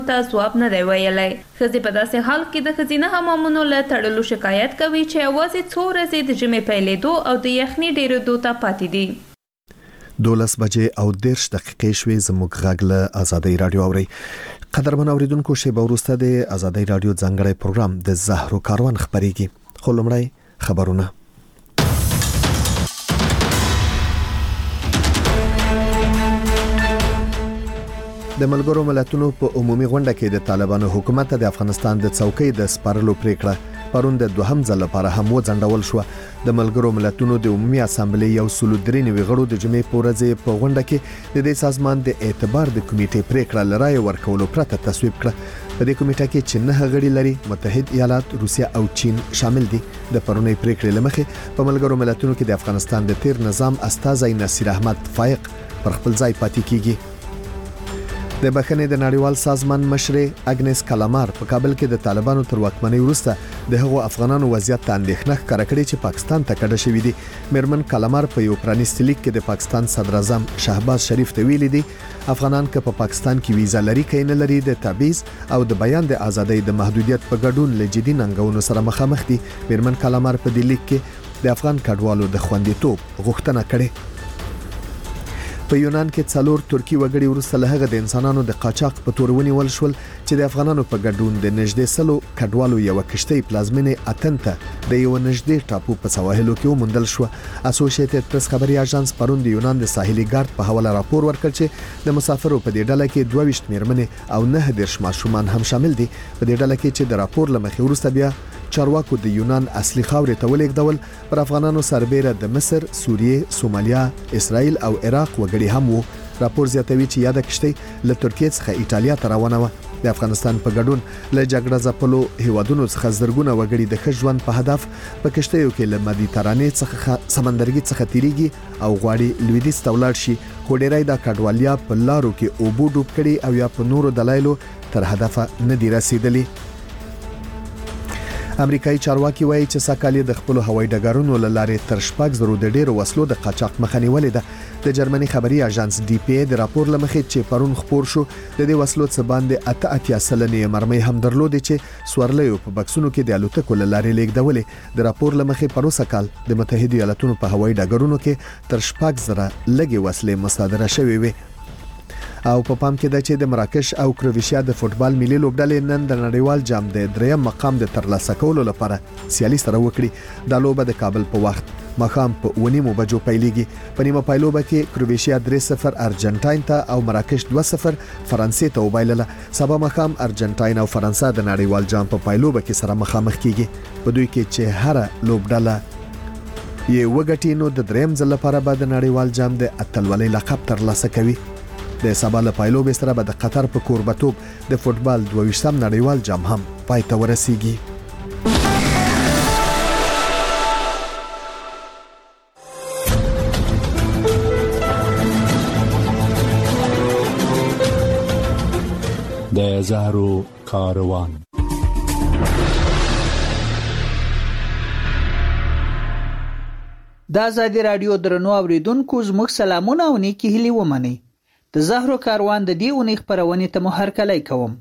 ته ځواب نه دی ویلی. ښځې په داسې حال کې د ښځینه حمامونو له تړلو شکایت کوي چې یوازې څو ورځې د ژمي پیلېدو او د یخنۍ ډېرېدو ته پاتې دي. 12 بجې او 10 دقیقې شوې. زموږ غږ له آزادۍ رادیو اوري. قدرمن اوریدونکو، شیبه وروسته د آزادۍ رادیو ځانګړی پروګرام د زهرو کاروان خبرېږي. خو لومړی خبرونه. د ملګرو ملتونو په عمومي غونډه کې د طالبانو حکومت د افغانستان د څوکۍ د سپارلو پریکړه پرون د دوهم ځل لپاره هم وځنډول شو. د ملګرو ملتونو د عمومي اسامبلې یو 193 غړو د جمعې په ورځ په غونډه کې د دې سازمان د اعتبار د کمیټې پریکړه لرای ورکولو پرته تصویب کړه. په دې کمیټه کې چې 9 غړي لري، متحد ایالات، روسیه او چین شامل دي. د پرونی پریکړې لمخې په ملګرو ملتونو کې د افغانستان د تیر نظام استازی نصیر احمد فائق پر خپل ځای پاتې کیږي. د بخښنې د نړیوال سازمان مشرې اګنس کلامار په کابل کې د طالبانو تر واکمنۍ وروسته د هغو افغانانو وضعیت ته اندېښنه ښکاره کړې چې پاکستان ته کډه شوي دي. میرمن کلامار په یو پرانیستي لیک کې د پاکستان صدر اعظم شهباز شریف ته ویلي دي افغانان که په پاکستان کې ویزا لري که نه لري، د تبعیض او د بیان د ازادۍ د محدودیت په ګډون له جدي ننګونو سره مخامخ دي. میرمن کلامار په دې لیک کې د افغان کډوالو د خوندیتوب غوښتنه کړې. په یونان کې 4 ترکی وګړي ورسره له هغه د انسانانو د قاچاق په تور ونیول شول چې د افغانانو په ګډون د نږدې سلو کډوالو یو کشتۍ پلازمینې اتنته د یو نږدې ټاپو په سواحلو کې وموندل شو. اسوسییټډ پریس خبري اژانس پرون د یونان د ساحلي ګارد په حواله راپور ورکړ چې د مسافرو په دې ډله کې 22 میرمنې او 9 ماشومان هم شامل دي. په دې ډله کې چې د راپور لمخې وروسته بیا چارواکو د یونان اصلي خاورې ته ولېږدول، پر افغانانو سربېره د مصر، سوریه، سومالیا، اسرائیل او عراق وګړي هم وو. راپور زیاتوي چې یاده کشتۍ له ترکیې څخه ایټالیا ته روانه وه. د افغانستان په ګډون له جګړه ځپلو هیوادونو څخه زرګونه وګړي د ښه ژوند په هدف په کشتیو کې له مدیترانې څخه سمندرګي څخه تیریږي او غواړي لویدیځ ته ولاړ شي، خو ډېری دا کډوالیا په لارو کې اوبو ډوب کړي او یا په نورو دلایلو تر هدفه نه دي رسیدلي. امریکایي چارواکي وایي چې ساکالي د خپل هوایي ډګرونو له لارې تر 600 د ډېرو وسلو د قاچاق مخه نیولې ده. د جرمني خبري اژانس ډي پی ای د راپور لمخې چې پرون خبر شو د دې وسلو څخه باندې 88 سلنې مرمۍ هم درلودې چې سورلیو په بکسونو کې د الوتکو له لارې لیږدولې. د راپور لمخې پروسه کال د متحده ایالاتونو په هوایي ډګرونو کې تر 6,000 لګي وسلې مصادره شوې وي. او په پام کې ده چې د مراکش او کروشیا د فوتبال ملي لوبډلې نن د نړیوال جام د 3م مقام د ترلاسه کولو لپاره سیالي سره وکړي. دا لوبه د کابل په وخت مخام په 9 بجو پیلېږي. په نیمه پایلوبه کې کروشیا 3-0 ارجنټاین ته او مراکش 2-0 فرانسې ته وبایلله. سبا مخام ارجنټاین او فرانسه د نړیوال جام په پایلوبه کې سره مخامخ کیږي. په دوی کې چې هر لوبډله یې وګټي نو د 3م ځل لپاره به د نړیوال جام د اتلولۍ لقب ترلاسه کوي. د سبا له پایلوبې سره به د قطر په کوربتوب د فوتبال 22م نړیوال جام هم پای ته ورسیږي. د زهرو کاروان. د آزادۍ رادیو درنو اوریدونکو، زموږ سلامونه او نیکی هیلې ومنئ. د زهرو کاروان د دې اونۍ خبرونه ته مو هرکلی کوم.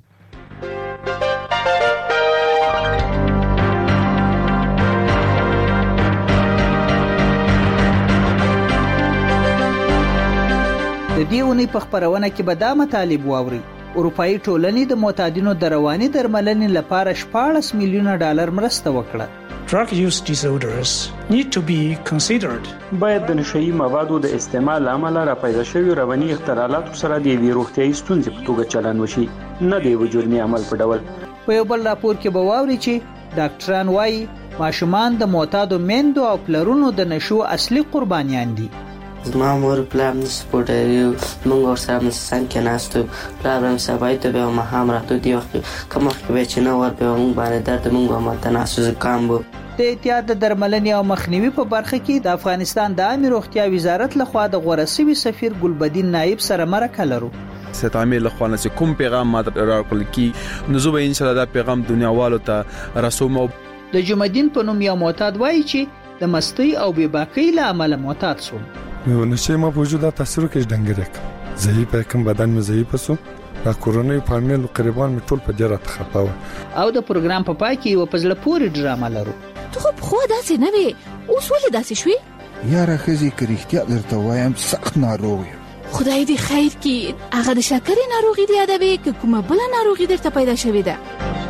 د دې اونۍ په خبرونه کې به دا مطالب واوري: اروپאי ټولنې د معتادینو د رواني درملنې لپاره 14 میلیونه ډالر مرسته وکړه. Drug use disorders need to be considered. باید د نشئی موادو د استعمال عمل را پیدا شوی رواني اختلالاتو سره د ویروغتیايي ستونزې په توګه چلن وشي، نه دی جرمي عمل په ډول. په یو بل راپور کې به واوري چې ډاکټران وایي ماشومان د معتادو میندو او پلرونو د نشو اصلي قربانیان دي. زما مور پلار مې سپورټري موږ ورسره مسن کې ناستو، پلار مې سبای ته به ما هم راته دی وخت کوم وخت به چې نو ور به موږ باندې درد موږ ما تناسو زکام بو. د احتیاط د درملنې او مخنیوي په برخه کې د افغانستان د عامه روغتیا وزارت لخوا د غورسوي سفیر ګلبدین نائب سره مرکه لرو. ستعمل لخوا چې کوم پیغام ما راکول کی نو زه به ان شاء الله دا پیغام دنیاوالو ته رسوم. د جمعدین په نوم یو معتاد وایي چې د مستی او بېباکۍ له امله معتاد شو. نشه ما وجود تاثیر کې ډنګرک ضعیف کم بدن مې ضعیف شو، دا کورونی فامیل قریبان می ټول په جرات خپاوه. او د پروګرام په پای کې یو پزله پوری ډرامه لرو. ته خو خو داسې نه وې، اوس ولې داسې شوې؟ یاره خزي کریختیا درته وایم سخت ناروغ یم. خدای دې خیر کړي. هغه د شکرې ناروغي دی یادوي که کومه بله ناروغي درته پیدا شوې ده؟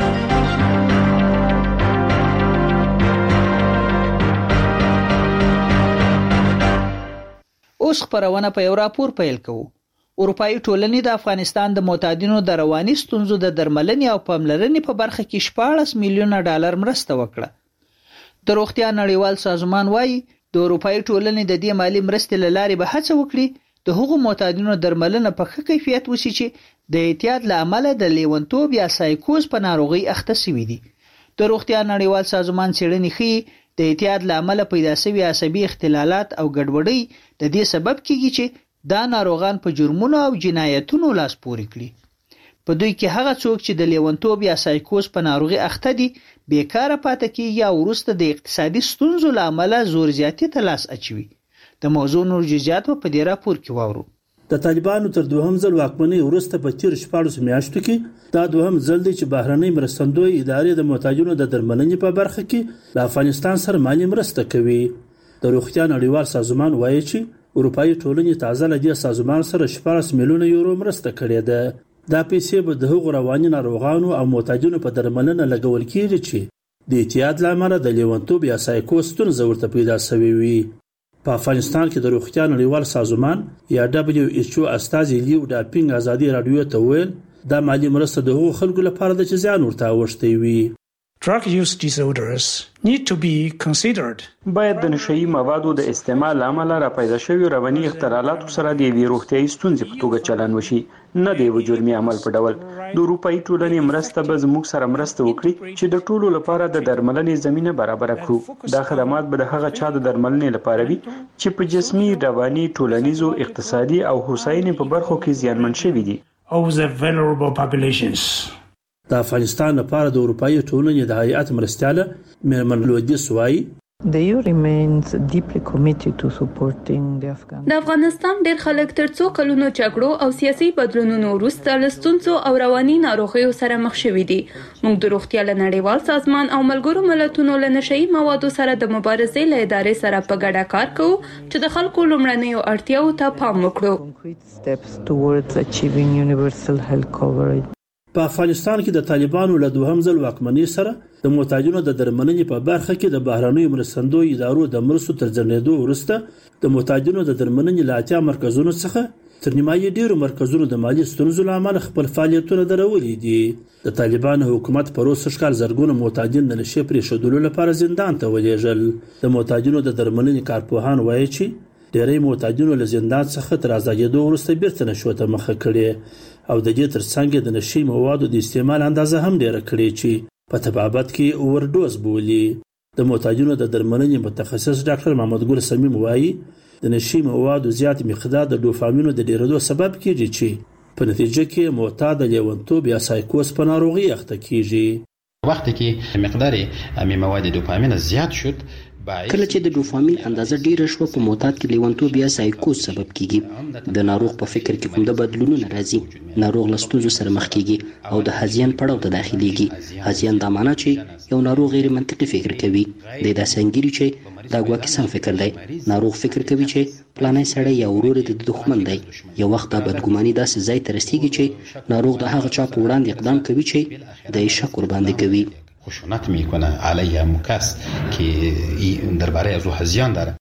اوس خبرونه په یو راپور پیل کوو. اروپאי ټولنې د افغانستان د معتادینو د رواني ستونزو د درملنې او پاملرنې په برخه کې 14 میلیونه ډالر مرسته وکړه. د روغتیا نړیوال سازمان وايي د اروپאי ټولنې د دې مالی مرستې له لارې به هڅه وکړي د هغو معتادینو درملنه په ښه کیفیت وشي چې د اعتیاد له امله د لیونتوب یا سایکوز په ناروغي اخته شوي دي. د روغتیا نړیوال سازمان څېړنې ښيي د اعتیاد له امله پیدا شوي عصبي اختلالات او ګډوډۍ د دې سبب کیږي چې دا ناروغان په جرمونو او جنایتونو لاس پورې کړي. په دوی کې هغه څوک چې د لیونتوب یا سایکوز په ناروغي اخته دي بیکاره پاتې کیږي او وروسته د اقتصادي ستونزو له امله زور زیاتي ته لاس اچوي. د موضوع نور جزئیات په دې راپور کې واورو. د طالبانو تر دوهم ځل واکمنۍ وروسته په تیر 14 میاشتو کې دا دوهم ځل دی چې بهرنۍ مرستندوی ادارې د معتادینو د درملنې په برخه کې د افغانستان سره مالی مرسته کوي. د روغتیا نړیوال سازمان وایي چې اروپאי ټولنې تازه له دې سازمان سره 14 میلیونه یورو مرسته کړې ده. دا پیسې به د هغو رواني ناروغانو او معتادینو په درملنه لګول کېږي چې د اعتیاد له امله د لیونتوب یا سایکوز ستونزه ورته پیدا شوې وي. په افغانستان کې د روغتیا نړیوال سازمان یا WHO استازي لیو ډاپینګ ازادي رادیو ته ویل دا مالی مرسته د هغو خلکو لپاره د چې ځان ورته اوښتی وي. Drug use disorders need to be considered. باید د نشئی موادو د استعمال عمله را پیدا شوی رواني اختلالات سره د ویروغتي ستونزې په توګه چلن وشي، نه دی و جرمي عمل په ډول. د اروپאי ټولنې مرسته به زموږ سره مرسته وکړي چې د ټولو لپاره د درملنې زمينه برابر کړو. دا خدمات به د هغه چا د درملنې لپاره وي چې په جسمي، رواني، ټولنیزو، اقتصادي او هوساینې په برخو کې زیانمن شوي دي. Of the vulnerable populations. د افغانستان لپاره د اروپאי ټولنې د هیئت مرستیاله میرمن لودیس وایي The EU remains deeply committed to supporting the Afghan. د افغانستان ډېر خلک تر څو کلونو جګړو او سیاسي بدلونونو وروسته له ستونزو او رواني ناروغیو سره مخ شوي دي. موږ د روغتیا له نړیوال سازمان او ملګرو ملتونو له نشئی موادو سره د مبارزې له ادارې سره په ګډه کار کوو چې د خلکو لومړنیو اړتیاوو ته پام وکړو. Steps towards achieving universal health coverage. په افغانستان کې د طالبانو له دوهم ځل واکمنۍ سره د معتادینو د درملنې په برخه کې د بهرنیو مرستندوی ادارو د مرستو تر ځنډېدو وروسته د معتادینو د درملنې له اتیا مرکزونو څخه تر نیمایي ډیرو مرکزونو د مالی ستونزو له امله خپل فعالیتونه درولي دي. د طالبانو حکومت په روسي ښکار زرګونه معتادین د نشې پرېښودلو لپاره زندان ته ولېږل. د معتادینو د درملنې کارپوهان وایي چې ډېری معتادینو له زندان څخه تر آزادېدو وروسته بیرته نشو ته مخه کړې او د دې ترڅنګ د نشي موادو د استعمال اندازه هم ډېره کړې چې په تبابت کې اوورډوز بولي. د معتادینو د درملنې متخصص ډاکټر محمد ګل سمیم وایي د نشي موادو زیات مقدار د ډوپامینو د ډېرېدو سبب کیږي چې په نتیجه کې معتاد د لیونتوب یا سایکوز په ناروغي اخته کیږي. وقتی که مقدار مواد دوپامین زیاد شد کله چې د ډوپامین اندازه ډیره شو په معتاد کې لیونتوب یا سایکوز سبب کیږي. د ناروغ په فکر کې کوم د بدلونونه راځي، ناروغ له ستونزو سره مخ کیږي او د هزیان پړاو ته داخليږي. هزیان دا معنی چې یو ناروغ غیر منطقي فکر کوي، د داسې انګیري چې دا ګواکې سم فکر دی. ناروغ فکر کوي چې پلانای سړی یا ورور د دښمن دی. یو وخت دا بدګماني داسې ځای ته رسیږي چې ناروغ د هغه چا په وړاندې اقدام کوي چې د شک ور باندې کوي. خشونت میکنه علیه مکس که درباره از او هزیان داره.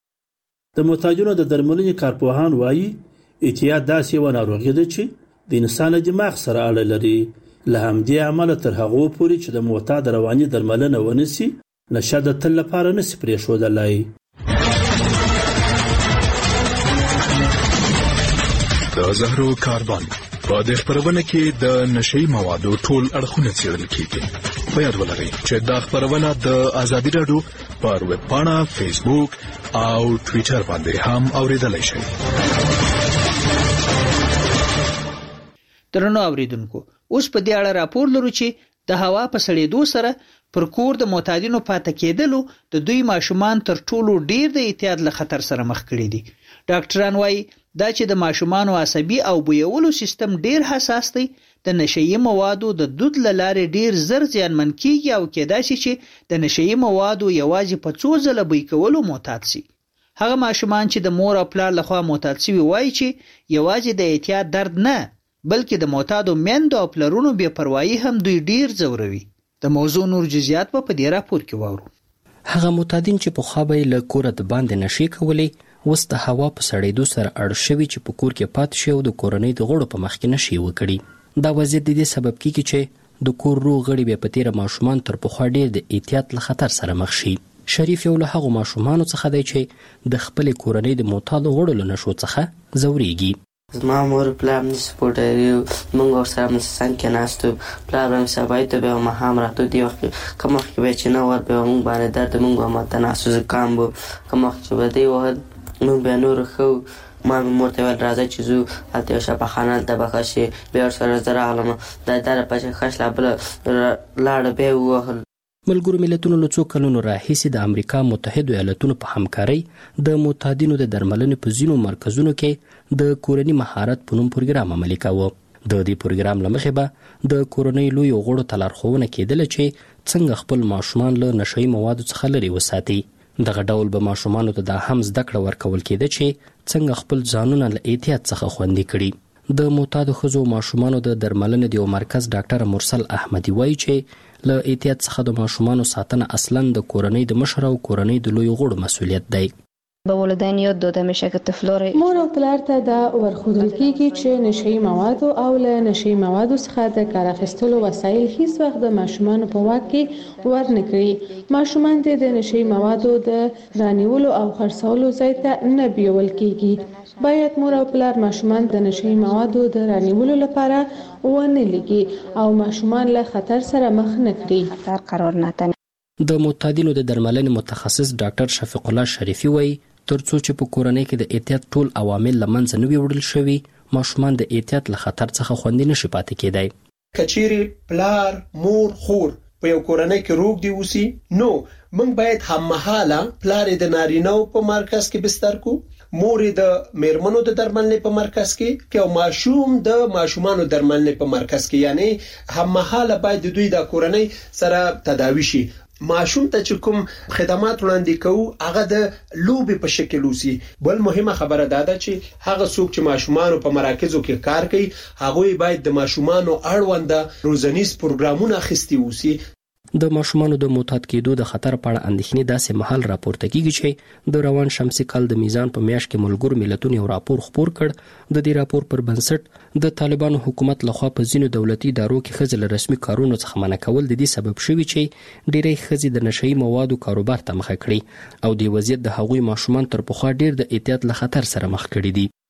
د معتادینو د درملنې کارپوهان وایي اعتیاد داسې یوه ناروغي ده چې د انسان دماغ سره اړه لري. له همدې امله تر هغو پورې چې د معتاد رواني درملنه ونیسي نشه د تل لپاره نشي پرېښودلی. د زهرو کاربن په دې خبرونه کې د نشئی موادو ټول اړخونه څېړل کیږي. په یاد ولرئ چې دا خبرونه د ازادي رادیو پر ویب پاڼه، فیسبوک او ټوئیټر باندې هم اوریدلای شئ. درنو اوریدونکو، اوس په دې اړه راپور لرو چې د هوا په سړېدو سره پر کور د معتادینو پاتې کېدلو د دوی ماشومان تر ټولو ډیر د اعتیاد له خطر سره مخ کړي دي. ډاکټران وایي دا چې د ماشومانو عصبي او بویولو سیستم ډیر حساس دی، د نشئی موادو د دود لاره ډیر زر زیانمن کیږي او کېدای شي چې د نشئی موادو یوازې په څو ځله بوی کولو معتاد شي. هغه ماشومان چې د مور او پلار لخوا معتاد شوي وایي چې یوازې د اعتیاد درد نه بلکې د معتادو میندو او پلرونو بې پروایي هم دوی ډیر ځوروي. د موضوع نور جزئیات په دې راپور کې واورو. هغه معتادین چې په خوا به له کوره د باندې نشي کولې اوس د هوا په سړېدو سره اړ شوي چې په کور کې پاتې شي او د کورنۍ د غړو په مخ کې نشي وکړي. دا وضعیت د دې سبب کیږي چې د کور روغ غړي بیا په تیره ماشومان تر پخوا ډېر د احتیاط له خطر سره مخ شي. شریف یو له هغو ماشومانو څخه دی چې د خپلې کورنۍ د معتادو غړو له نشو څخه ځورېږي. زما مور پلار مې سپورټري موږ ورسره مې څنګ کې ناستو پلار به مې سبا ته به ماښام راتلو دې وخت که مخکې به چې نه ور به موږ باندې درد موږ به ماته ناستو زکام به که مخکې چې به دی وهل موږ بیا نور ښه ما مې مور ته ویل راځه چې ځو هلته یو شفاخانه هلته به ښه شي بیا ورسره زه راغلم دا دپه چې ښه شله بله لاړه بیا یې ووهل. ملګرو ملتونو له څو کلونو راهیسې د امریکا متحدو ایالتونو په همکارۍ د معتادینو د درملنې په ځینو مرکزونو کې د کورني مهارت په نوم پروګرام عملي کاوه. د دې پروګرام له مخې به د کورنۍ لویو غړو ته لارښوونه کېدله چې څنګه خپل ماشومان له نشهیي موادو څخه لرې وساتي. دغه ډول به ماشومانو ته دا هم زده کړه ورکول کېده چې څنګه خپل ځانونه له احتیاط څخه خوندي کړي. د معتادو ښځو ماشومانو د درملنې د یو مرکز ډاکټر مرسل احمدي وایي چې له احتیاط څخه د ماشومانو ساتنه اصلا د کورنۍ د مشر او کورنۍ د لویو غړو مسؤلیت دی. به والدین یاد داده میشه که طفلار مور او پلار ته دا ورښودل کیږي چې نشهیي موادو او له نشهیي موادو څخه د کار اخیستلو وسایل هیڅ وخت د ماشومانو په واک کې ورنه کړي. ماشومان ته د نشهیي موادو د رانیولو او خرڅولو ځای ته نه بیول کیږي. باید مور او پلار ماشومان د نشهیي موادو د رانیولو لپاره ونه لګي او ماشومان له خطر سره مخ نه کړي. خطر قرار نه تنه. د معتادینو د درملنې متخصص ډاکټر شفیق الله شریفي وایي ترڅو چې په کورنۍ کې د احتیاط ټول عوامل له منځه نه وي وړل شوي ماشومان د احتیاط له خطر څخه خوندي نشي پاتې کېدای. کچېرې پلار مور خور په یو کورنۍ کې روغ دی اوسي نو موږ باید هممهاله پلار د نارینه‌و په مرکز کې بستر کو مور د میرمنو د درملنې په مرکز کې او ماشوم د ماشومانو درملنې په مرکز کې یعنی هممهاله باید دوی د کورنۍ سره تداوي شي. ماشوم ته چې کوم خدمات وړاندې کوو هغه د لوبې په شکل وسی. بل مهمه خبره دا ده چې هغه څوک چې ماشومانو په مراکزو کې کار کوي هغه باید د ماشومانو اړوند روزنیز پروګرامونه اخیستي وسی. د ماشومانو د معتاد کېدو د خطر په اړه اندېښنې داسې مهال راپورته کیږي چې د روان شمسي کال د میزان په میاشت کې ملګرو ملتونو یو راپور خپور کړ. د دې راپور پر بنسټ د طالبانو حکومت لخوا په ځینو دولتي ادارو کې ښځې له رسمي کارونو څخه منع کول د دې سبب شوي چې ډېری ښځې د نشهیي موادو کاروبار ته مخه کړي او دې وضعیت د هغوی ماشومان تر پخوا ډېر د احتیاط له خطر سره مخ کړي دي.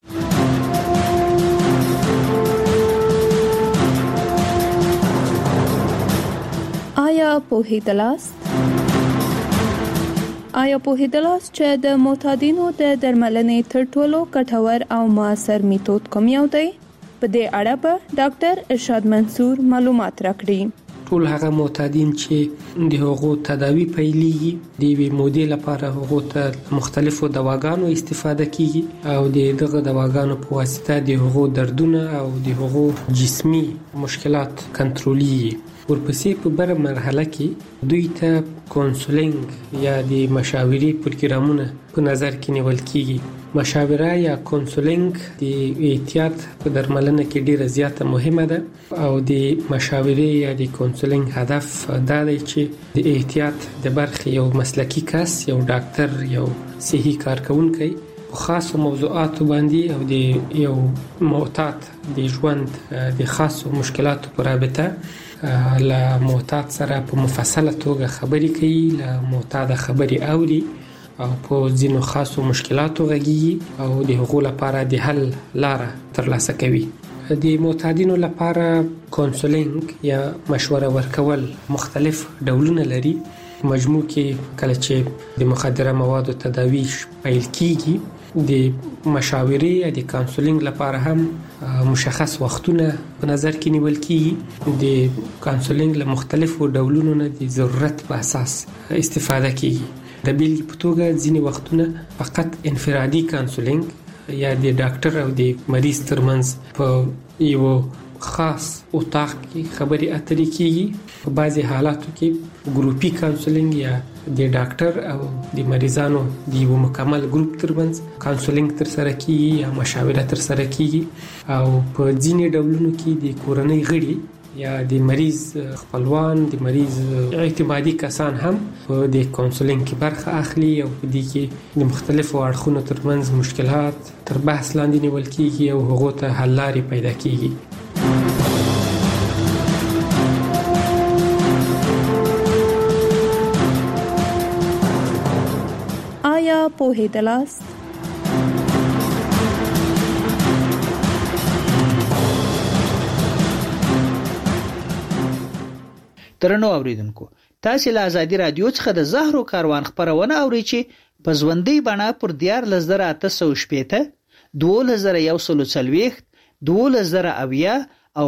آیا پوهیدلاست چې د معتادینو د درملنې تر ټولو ګټور او موثر میتود کوم یو دی؟ په دې اړه به ډاکټر ارشاد منصور معلومات راکړي. ټول هغه معتادین چې د هغو تداوی پیلېږي د یوې مودې لپاره هغو ته مختلفو دواګانو استفاده کیږي او دغه دواګانو په واسطه د هغو دردونه او د هغو جسمي مشکلات کنټرولېږي. ورپسې په بره مرحله کې دوی ته کونسلینګ یا د مشاورې پروګرامونه په نظر کې نیول کیږي. مشاوره یا کونسلینګ د احتیاط په درملنه کې ډیره زیاته مهمه ده او د مشاورې یا د کونسلینګ هدف دا دی چې د احتیاط د برخې یو مسلکی کس یو ډاکټر یو صحي کارکونکی په خاصو موضوعاتو باندې او د یو معتاد د ژوند د خاصو مشکلاتو په رابطه له معتاد سره په مفصله توګه خبرې کوي، له معتاد خبرې اوري او په ځینو خاصو مشکلاتو غږیږي او د هغو لپاره د حل لاره ترلاسه کوي. د معتادینو لپاره کونسلینګ یا مشوره ورکول مختلف ډولونه لري. مجموع کې کله چې د مخدره موادو تداوی پیل کیږي د مشاورې یا د کونسلینګ لپاره هم مشخص وختونه په نظر کې نیول کیږي. د کونسلینګ له مختلفو ډولونو نه د ضرورت په اساس استفاده کیږي. د بیلګې په توګه ځینې وختونه فقط انفرادي کونسلینګ یا د ډاکټر او د مریض ترمنځ په یو خاص اتاق کې خبري اترې کیږي. په بعضي حالاتو کې ګروپي کانسلینګ یا د ډاکټر او د مریضانو د یو مکمل ګروپ ترمنځ کانسلینګ تر سره کیږي یا مشاوره تر سره کیږي. او په ځینې ډولونو کې د کورنۍ غړي یا د مریض خپلوان د مریض اعتمادي کسان هم په د کانسلینګ کې برخه اخلي او په دې کې د مختلفو اړخونو ترمنځ مشکلات تر بحث لاندې نیول کیږي او هغه ته حل لارې پیدا کیږي. آیا پوهیدلاست؟ درنو اوریدونکو، تاسو له ازادي رادیو څخه د زهرو کاروان خبرونه اورئ چې په ژوندۍ بڼه پر 14880 2140 12000 او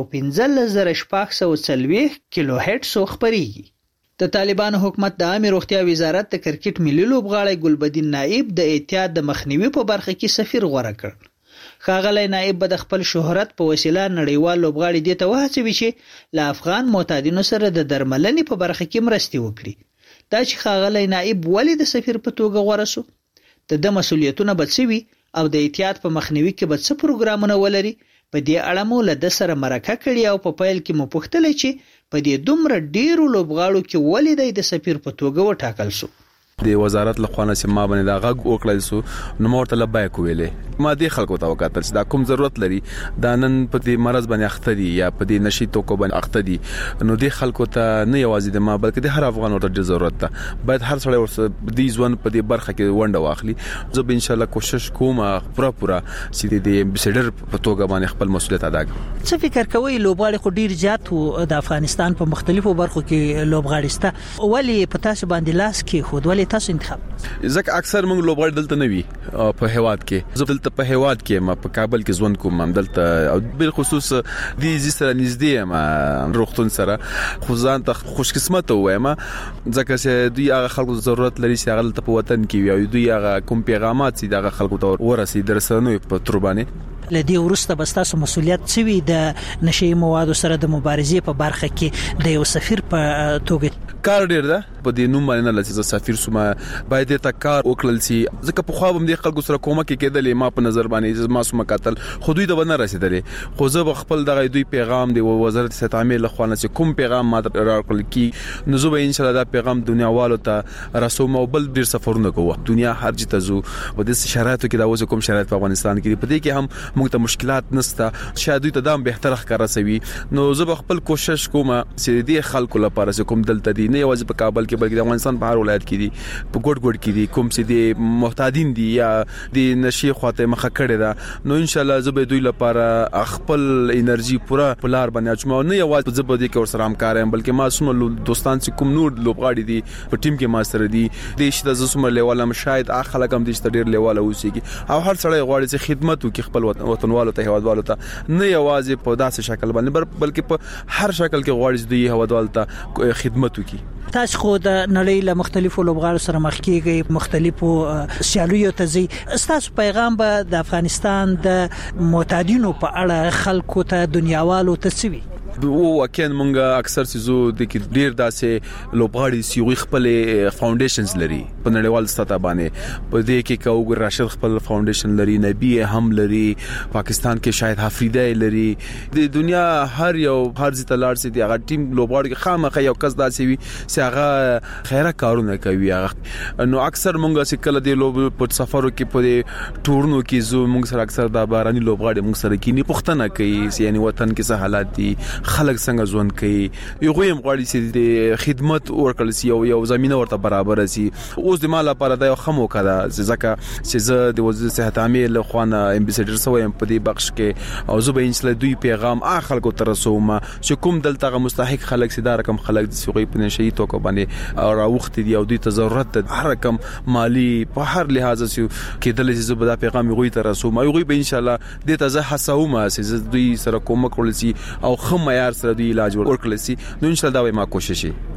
15640 کیلو هرتز خبريږي. د طالبانو حکومت د عامه روغتیا وزارت د کرکټ ملي لوبغاړی ګلبدین نائب د احتیاط د مخنیوي په برخه کې سفیر غوړه کړ. ښاغلی نائب به د خپل شهرت په وسیله نړیوال لوبغاړي دې ته وهڅوي چې له افغان معتادینو سره د درملنې په برخه کې مرستې وکړي. دا چې ښاغلی نائب ولې د سفیر په توګه غوره شو، د مسؤلیتونه به څه وي او د احتیاط په مخنیوي کې به څه پروګرامونه ولري، په دې اړه مو له د سره مرکه کړې او په پیل کې مو پوښتل چې په دې دومره ډیرو لوبغاړو کې ولې د سفیر په توګه وټاکل شو. د وزارت له خوا نه چې ما باندې دا غږ وکړل سو نو مورته لبیک ویلې ما دې خلکو ته وکړل چې دا کوم ضرورت لري دا نن په دې مرز باندې اخته دي یا په دې نشي توکو باندې اخته دي نو دې خلکو ته نه یوازې د ما بلکې د هر افغان ورته ضرورت ده باید هر سړی ورسره دې ځوان په دې برخه کې ونډه واخلي. زه به ان شاء الله کوشش کوم پوره چې د امبیسډر په توګه باندې خپل مسؤلیت ادا کړم. څه فکر کوئ لوبغاړي خو ډیر زیات د افغانستان په مختلفو برخو کې لوبغاړي سته، ولی په تاسو باندې لاس کې خود ولی تاسو انتخاب ځکه اکثر موږ لوبغاړي دلته نه وي په هواد کې، زه دلته په هواد کې ما په کابل کې ژوند کوم دلته او بل خصوص د سره نږدې ما روغتون سره خو ځان ته خوش قسمت وایم ځکه چې دوی هغه خلکو ضرورت لري چې هغه دلته په وطن کې وي او دوی هغه کوم پیغامات چې دغه خلکو ته ورسي درسنوي په تربانه لدی ورسته بستاسو مسؤلیت سوي د نشي موادو سره د مبارزې په برخه کې د یو سفیر په توګه کار ډیر ده په دې نوم باندې نه لسی سفیر سوما باید ته کار وکړل سي ځکه په خو هم د خلکو سره کومه کې کېدل ما په نظر باندې ما سوما قتل خو دوی ته ونه رسیدلې خو زه خپل دغه دوی پیغام دی وزارت ستعمیر له خوانه چې کوم پیغام ما راکړل کی نو زه به ان شاء الله دا پیغام دنیا والو ته رسوم او بل ډیر سفرونه کوه دنیا هر جته زو په دې شرایطو کې دا اوس کوم شرایط په افغانستان کې په دې کې هم موږ ته مشکلات نسته شاید دوی ته دام بهتر ښکارا سوي نو زه خپل کوشش کوم چې دې خلکو لپاره کوم دلته دي نه یوازې په کابل کې بلکې د افغانستان په هر ولایت کې دي په ګډ کې دي کوم چې دي محتاجین دي یا د نشي خواته مخه کړي دا نو ان شاء الله زه به دوی لپاره خپل انرژي پورا پلار باندې اچوم نه یوازې زه به دې کې ورسره هم کارم بلکې ما سم دوستان چې کوم نور لوبغاړي دي په ټیم کې ما سره دي د شته ز سم لیول هم شاید اخلاق هم دې ډیر لیول اوسېږي او هر سړی غواړي چې خدمت وکړي خپل وطنوالو ته هوادوالو ته نه یوازې په داسې شکل باندې بلکې په هر شکل کې غواړي چې دوی هوادوالو ته خدمت وکړي. تاسو خو د نړۍ له مختلفو لوبغاړو سره مخ کیږئ مختلفو سیالیو ته ځي تاسو پیغام به د افغانستان د معتادینو په اړه خلکو ته دنیاوالو ته سوي واقعا مونږه اکثر سيزو د کې ډیر داسې لوبغاړي سیوي خپل فاونډیشنز لري په نړیوال سطح باندې په دې کې کوګ راشد خپل فاونډیشن لري نبی هم لري پاکستان کې شاید حفریده لري د دنیا هر یو هر ځای تلار سي دی هغه ټیم لوبغاړي خامخا یو کس داسې وي چې هغه خیره کارونه کوي هغه نو اکثر مونږه چې کله د لوب په سفرو کې په ټورنو کې زو مونږ سره اکثر د باراني لوبغاړي مونږ سره کې نه پښتنه کوي یعنی وطن کې څه حالات دي خلک څنګه ژوند کوي یو غویم غواړي چې د خدمت ورکړل سي یو زمينه ورته برابر سي اوس د مال لپاره د خمو کړه ځکه چې زه د وزارت صحت عامه له خوانه امبیسډر سویم په دې بخش کې او زه به انشاء دوی پیغام خلکو ته رسوم چې کوم دلته مستحق خلک سي دا رقم خلک د سوغي په نشي توکو باندې او راوخت دي او دوی ته ضرورت ده هر رقم مالی په هر لحاظ سي کېدل چې زه به دا پیغام غوي ته رسوم او غوي به ان شاء الله د ته زه حسوم چې دوی سره کوم کول سي او خم معیار سره د علاج ورکړل سي نو ان شاء الله دا ما کوشش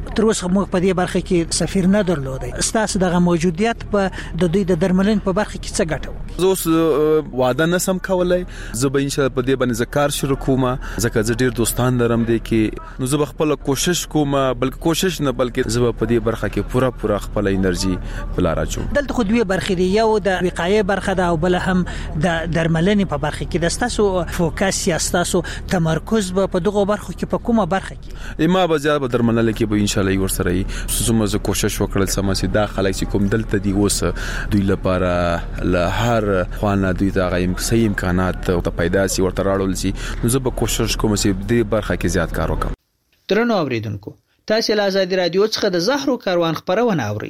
تر اوسه موږ په دې برخه کې سفیر نه درلودی. ستاسو دغه موجودیت په د دوی د درملنې په برخه کې څه ګټه وکړه؟ زه اوس وعده نسم کولای، زه به ان شاء الله په دې باندې ذکر شروع کوم، ځکه زه ډیر دوستان لرم دي کې، نو زه خپل کوشش کوم، بلکې کوشش نه بلکې زه په دې برخه کې پورا خپل انرژي بلاره چوم. دلته خو دوی برخه دی، یو د وقایې برخه ده او بل هم د درملنې په برخه کې. د تاسو فوکس یا تاسو تمرکز په دغه برخو کې په کومه برخه کې؟ ما به زیات په درملنه کې به ان شاء الله ورسره یې زه کوشش وکړل سم چې دا خلک چې کوم دلته دی اوس دوی لپاره له هر خوانه دوی ته غیم صحیح امکانات ته پیدا سي ورته راړول سي، نو زه به کوشش کوم چې دې برخه کې زیات کار وکړم. درنو اوریدونکو، تاسو له آزادي رادیو څخه د زهرو کاروان خبرونه اورئ.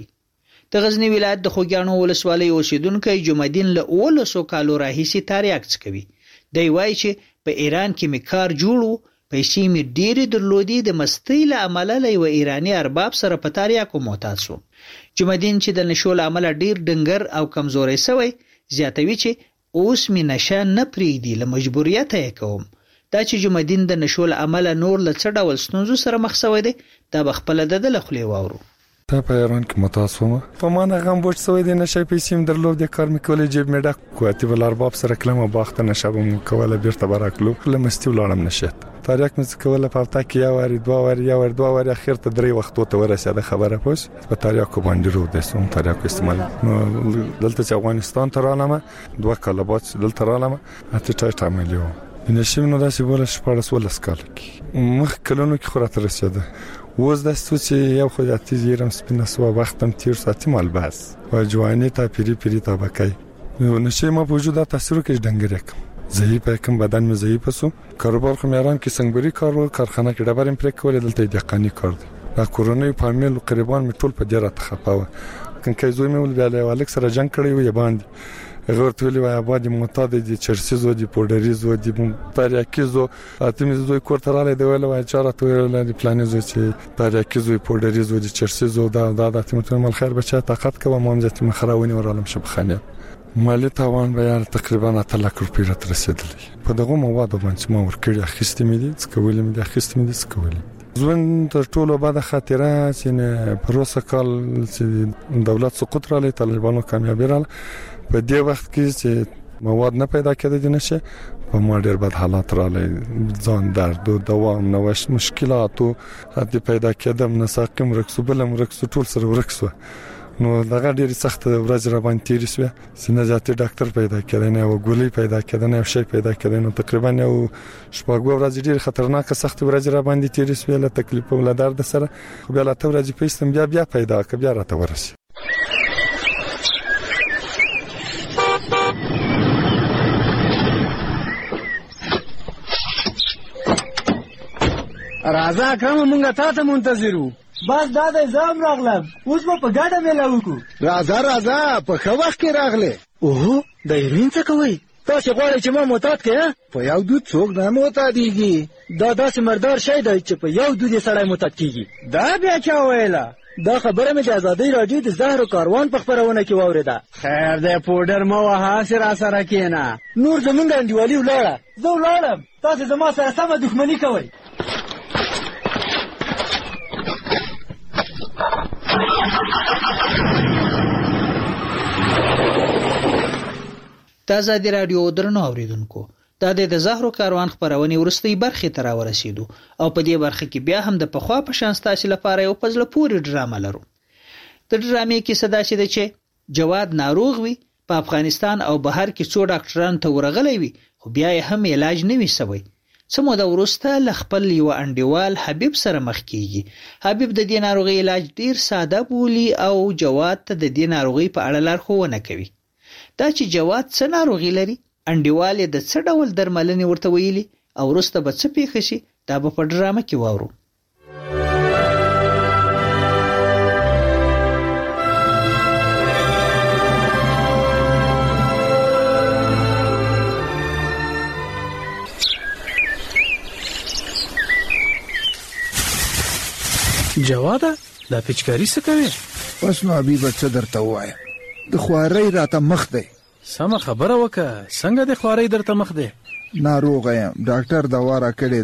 د غزنی ولایت د خوګیانو ولسوالۍ اوسیدونکو جمعدین له 1900 کالو راهیسي تاریاک څکوي. دی وایي چې په ایران کې می کار جوړو، پیسې می ډېرې درلودي، د مستی له عمله له یو ایرانی ارباب سره په تاریاکو معتاد شو. جمعدین چې د نشو له عمله ډېر ډنګر او کمزوري شوی، زیاتوي چې اوس می نشه نه پریږدي، له مجبوریت یې کوم. دا چې جمعدین د نشو له عمله نور له څه ډول ستونزو سره مخ شوی دی، دا به خپله د خولې واورو. تا په ایران کې متاسفم په مانه غم بوج سوی دی، نشه پیسې م درلود، کار مې کولې، جیب مې ډک کواتي بل ارباب سره کلمه باخته نشه به م کوله، بیرته براکلو لمستی ولاړم نشت. تاریخ مې کوله په هفته کې یو واری دوه واری اخر ته 3 وختو ته ورسېده خبره پوس په تاریخ باندې رو د سوم تاریخ استعمال. نو دلته چې افغانستان ته رالم 2 کاله بعد دلته رالم اته ټایټ عملیو نشم نو داسې بوله شپارس ولس کال کې مخ کلونو کې خورات رسېده. وز د سوچ یو خو یاتي زیرم سپینه سو وختم تیر ساتي مال بس و جوانی تا پیری تا بکای نو نشه ما وجود تاثیر کې ډنګر ضعیف کم بدن مې ضعیف سو. کاروبار خو میران کې څنګهري کارو کارخانه کې ډبر امپر کول دلته دقانی کار دی. دا کورونی فامیل قریبان می ټول په جره تخپاوه کنه زوی مې ول بیا له الک سره جنگ کړی و باندې غورتولی و آبادی معتاد دی چرسیزو دی پودریزو دی تاریکیزو اتمیزو کورتراله دی ولا و چاره تو دی پلانیزو چې تاریکیزو پودریزو دی چرسیزو دا اتمیتون مال خیر بچا طاقت کوم مامزت مخراونی ورالم شبخانه مالی تاوان به تقریبا 8 لک روپۍ را رسیدلی. په دغه موادو باندې ما ورکړی اخیستې مې دي څکولې مې دي اخیستې مې دي څکولې. ځوان تر ټولو بعد خاطره چې پروسه کال چې دولت سقوط را لې طالبانو کامیابی را په دې وخت کې چې مواد نه پیدا کېده دي نشه په ما ډېر بد حالات را لې ځان درد او دوام نوښت مشکلات او حد پیدا کېدم نه ساقم رکسو بلم رکسو ټول سره ورکسو. نو دغه ډېر سخت ورځ را باندې تیر شو سینه ذاتي ډاکټر پیدا کړی نه او ګولۍ پیدا کړی نه شي پیدا کړی نو تقریبا یو شپږ ورځې ډېر خطرناک سخت ورځ را باندې تیر شو له تکلیف او له درد سره بیا لا ته ورځې پیستم بیا پیدا ک بیا راته ورسې. راځه اکرم مونږه تاسو منتظرو. بس دا د زام راغلم اوس په ګاډه مې لاوکو. راځه په خو وخت کې راغله. اوه د یمین څه کوي؟ تاسو غواړئ چې ما معتاد کړم؟ په یو دود څوک نه معتادیږي. دا داسې مردار شی دی چې په یو دود سړی معتاد کیږي. دا بیا چا ویله؟ دا خبره مې د آزادۍ راډیو د زهرو کاروان په خبرونه کې واورېده. خیر دی پودر مو وهاسې را سره کېنه. نور زمونږ انډیوالي ولاړه. زه ولاړم تاسو زما سره سمه دښمني کوئ. د آزادي رادیو درنو اوریدونکو دا د زهرو کاروان خبرونه ورستۍ برخه ته راورسېدو او په دې برخه کې بیا هم د پخوا په شان ستاسو لپاره یو پزله پوری ډرامه لرو. د ډرامې کې صدا شي چې جواد ناروغ وي په افغانستان او بهر کې څو ډاکټران ته ورغلي وي خو بیا یې هم علاج نه وي سوی. څه موده وروسته له خپل یو انډیوال حبیب سره مخ کیږي. حبیب د دې ناروغي علاج ډیر ساده بولي او جواد ته د دې ناروغي په اړه لارښوونه کوي. دا چې جواد څه ناروغي لري انډیوال د څه ډول درملنې ورته ویلي او وروسته به څه پیښ شي دا به په ډرامه کې واورو. جواده دا پچکاری څه کوي؟ پس نو حبیب څه درته وایم د خوارۍ راته مخ دی. سم خبره وکړه څنګه د خوارۍ درته مخ دی؟ ناروغ یم ډاکټر دوا را کړې ده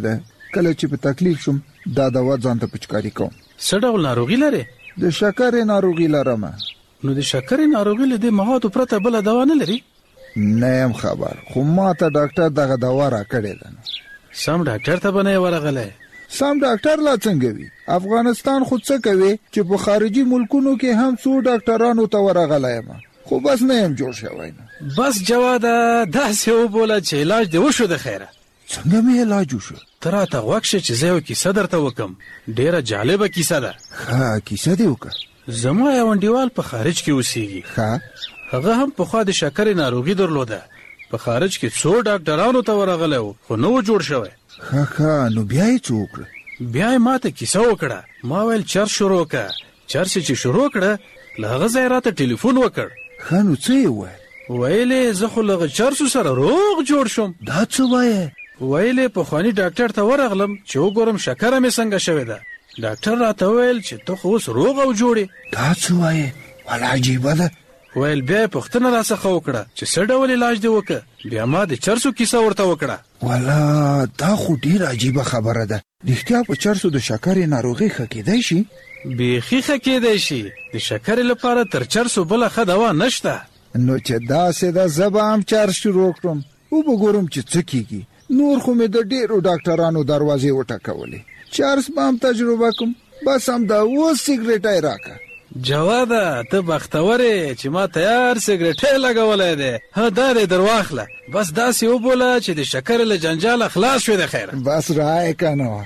کله چې په تکلیف شم دا دوا ځان ته پچکاری کوم. څه ډول ناروغي لري؟ د شکرې ناروغي لرم. نو د شکرې ناروغي له دې موادو پرته بل دوا نه لري؟ نه يم خبر، خو ما ته ډاکټر دغه دوا را کړې ده. سم ډاکټر ته بنه ورغله. سم ډاکټر لا څنګه وي؟ افغانستان خود څه کوي چې په خارجي ملکونو کې هم څو ډاکټرانو ته ورغله یم، خو بس نه يم جوړ شوی. بس جواد داسې وبوله چې علاج دی وشو د خیره. څنګه می علاج وشو؟ ترا ته وښه چې زه یو کیسه درته وکم، ډیره جالبه کیسه ده. ها کیسه دی وکړه. زما یو انډیوال په خارج کې اوسېږي. هغه هم په خوا د شکرې ناروغي درلوده. په خارج کې څو ډاکټرانو ته ورغله خو نو جوړ شوی. ها نو بیا یې څه وکړه؟ بیا یې ماته کیسه وکړه. ما ویل چرس شروع کړه. چرس چې شروع کړه له هغه ځای راته ټلیفون وکړ. ښه نو څه یې وویل؟ ویلې زه خو له هغه چرسو سره روغ جوړ شوم. دا څه وایې؟ ویلې پخواني ډاکټر ته ورغلم چې وګورم شکره مې څنګه شوې ده. ډاکټر راته ویل چې ته خو اوس روغ او جوړې. دا څه وایې؟ ولا عجیبه ده. ویل بیا پوښتنه راڅخه وکړه چې څه ډول علاج دی وکړه. بیا ما د چرسو کیسه ورته وکړه. ولا دا خو ډیره عجیبه خبره ده. رښتیا په چرسو د شکرې ناروغي ښه کېدای شي؟ بیخي ښه کېدای شي. د شکرې لپاره تر چرسو بله ښه دوا نشته. نو چې داسې ده زه به هم چرس شروع کړم، وبګورم چې څه کېږي. نور خو مې د ډیرو ډاکټرانو دروازې وټکولې، چرس به هم تجربه کوم. بس هم دا اوس سیګریټ یې راکړه. جواده ته بختوره چې ما تیار سیګریټ لګولای دی. ها دا دې درواخله. بس داسې وبوله چې د شکر له جنجال خلاص شوی د خیره. بس راي کنه.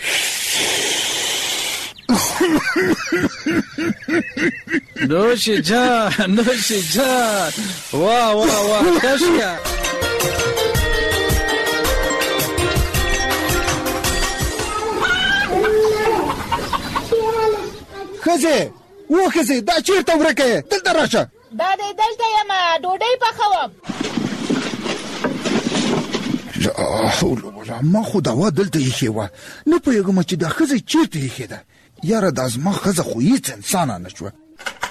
نوش جان واه واه واه کشکا. خزه وخزه دا چیرته ورکه؟ دلته راشه. دا دلته یم ډوډۍ پخوم. ما خو دوا دلته یې خېوه، نه پوهېږم چې دا ښځه چیرته یې خېده. یاره دا زما ښځه خو هېڅ انسانه نه شوه.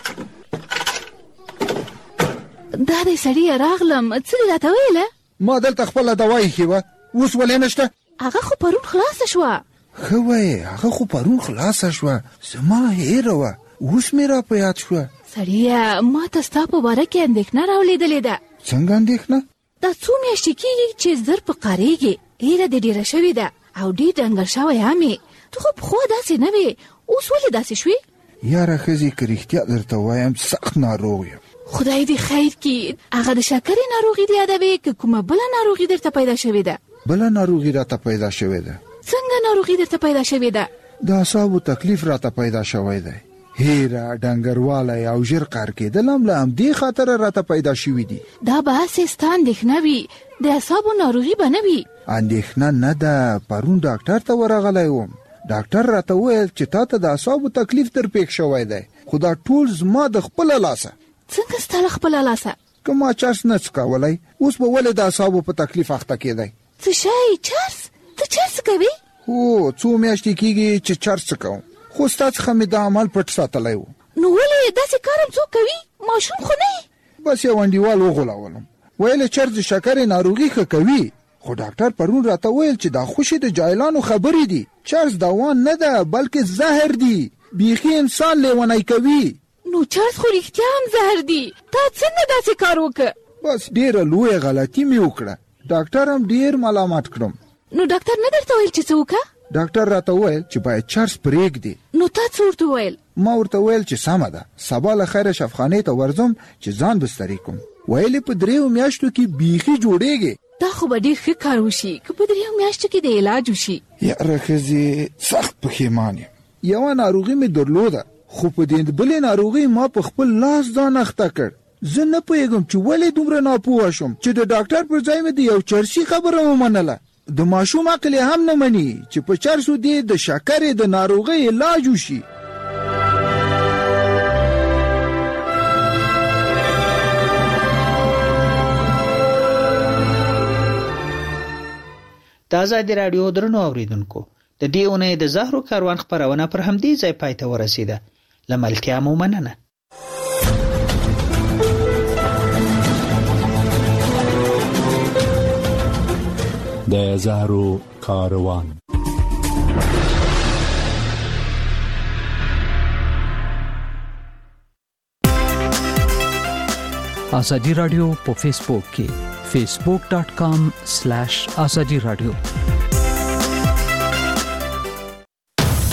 دا دی سړي راغلم، څه دې راته ویله؟ ما دلته خپله دوا یې خېوه، اوس ولې نشته؟ هغه خو پرون خلاصه شوه. ښه وایې، هغه خو پرون خلاصه شوه، زما هېره وه، اوس مې را په یاد شوه. سړیه ما ته ستا په باره کې اندېښنه راولېدلې ده. څنګه اندېښنه؟ دا څو میاشتې کېږي چې زر په قارېږي، هیره دې ډېره شوې ده او ډېر ډنګر شوی هم یې. ته خو پخوا داسې نه وې، اوس ولې داسې شوې؟ یاره ښځې که رښتیا درته وایم سخت ناروغ یم. خدای دې خیر کړي. هغه د شکرې ناروغي دې یادوې که کومه بله ناروغي درته پیدا شوې ده؟ بله ناروغي راته پیدا شوې ده. څنګه ناروغي درته پیدا شوې ده؟ د اعصابو تکلیف راته پیدا شوی دی. هیره، ډنګروالی او ژر قهر کېدل هم له همدې خاطره راته پیدا شوي دي. دا به هسې ستا اندېښنه وي، د اعصابو ناروغي به نه وي. اندېښنه نه ده، پرون ډاکټر ته ورغلی وم. ډاکټر راته وویل چې تا ته د اعصابو تکلیف در پیښ شوی دی، خو دا ټول زما د خپله لاسه. څنګه ستا له خپله لاسه؟ که ما چرس نه څکولی، اوس به ولې د اعصابو په تکلیف اخته کېدی؟ څه شی؟ چرس؟ ته چرس کوې؟ هو، څو میاشتې کېږي چې چرس څکوم، خو ستا څخه مې دا عمل پټ ساتلی و. نو ولې داسې کار هم څوک کوي؟ ماشوم خو نه یې؟ بس یو انډیوال وغولولم، ویل چرس د شکرې ناروغي ښه کوي، خو ډاکټر پرون راته ویل چې دا خوشې د جاهلانو خبرې دي. چرس دوا نه ده بلکې زهر دی، بیخي انسان لیونی کوي. نو چرس خو رښتیا هم زهر دی، تا څنګه داسې کار وکړه؟ بس ډېره لویه غلطي مې وکړه، ډاکټر هم ډېر ملامت کړم. نو ډاکټر نه درته ویل چې څه وکړه؟ ډاکټر راته ویل چې باید چرس پرېږدي. نو تا څه ورته ویل؟ ما ورته ویل چې سمه ده، سبا له خیره شفخانې ته ورځم چې ځان بستري کوم. ویلې په 3 میاشتو کې بیخي جوړېږي. دا خو به ډېر ښه کار وشي که په 3 میاشتو کې د علاج وشي. یاره ښځې سخت پښیمان یم. یوه ناروغي مې درلوده، خو په دې بلې ناروغي ما په خپل لاس ځان اخته کړ. زه نه پوهېږم چې ولې دومره ناپوه شم چې د ډاکټر پر ځای مې د یو چرسي خبره ومنله. د ماشوم عقل هم نه مني چې په چرسو دې د شکرې د ناروغۍ علاج وشي. د آزادي راډیو درنو اوریدونکو، د دې اونۍ د زهرو کاروان خپرونه پر همدې ځای پای ته ورسیده. له ملتیا مو مننه. د زهرو کاروان ازادي رادیو په فیسبوک کې facebook.com/azadi radio